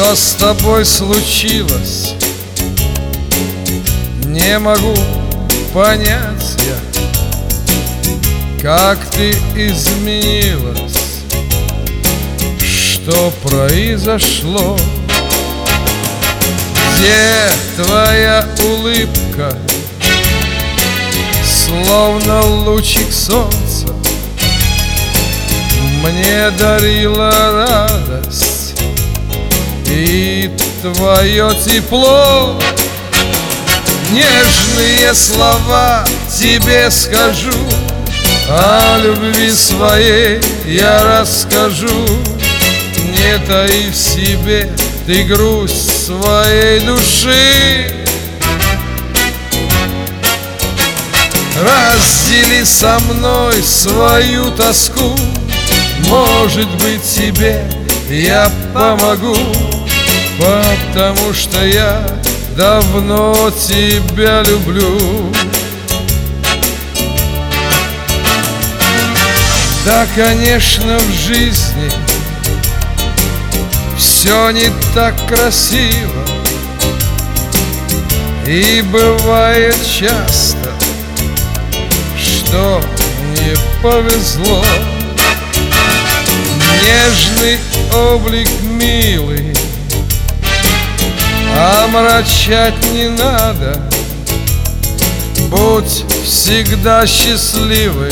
Что с тобой случилось? Не могу понять я, как ты изменилась, что произошло? Где твоя улыбка, словно лучик солнца, мне дарила радость и твое тепло? Нежные слова тебе скажу, о любви своей я расскажу. Не таи в себе ты грусть своей души. Раздели со мной свою тоску, может быть, тебе я помогу, потому что я давно тебя люблю. Да, конечно, в жизни все не так красиво, и бывает часто, что не повезло. Нежный облик милый омрачать не надо, будь всегда счастливой,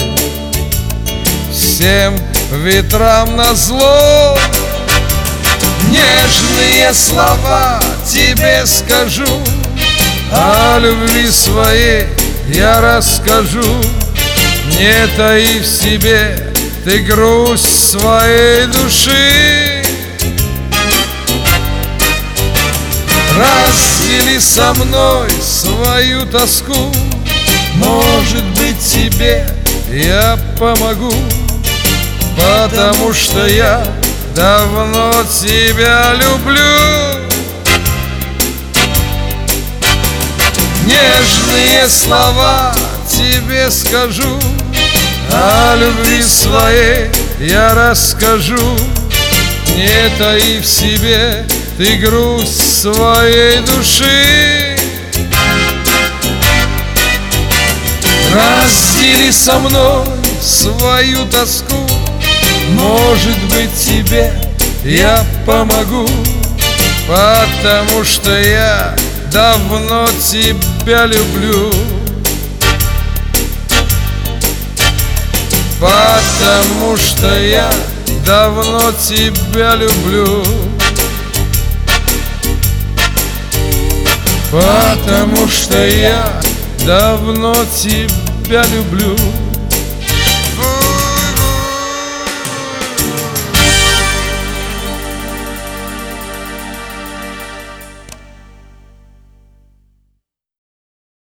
всем ветрам назло. Нежные слова тебе скажу, о любви своей я расскажу. Не таи в себе ты грусть своей души. Раздели со мной свою тоску, может быть, тебе я помогу, потому что я давно тебя люблю. Нежные слова тебе скажу, о любви своей я расскажу. Не таи в себе ты грусть своей души. Раздели со мной свою тоску, может быть, тебе я помогу, потому что я давно тебя люблю. Потому что я давно тебя люблю. Потому что я давно тебя люблю.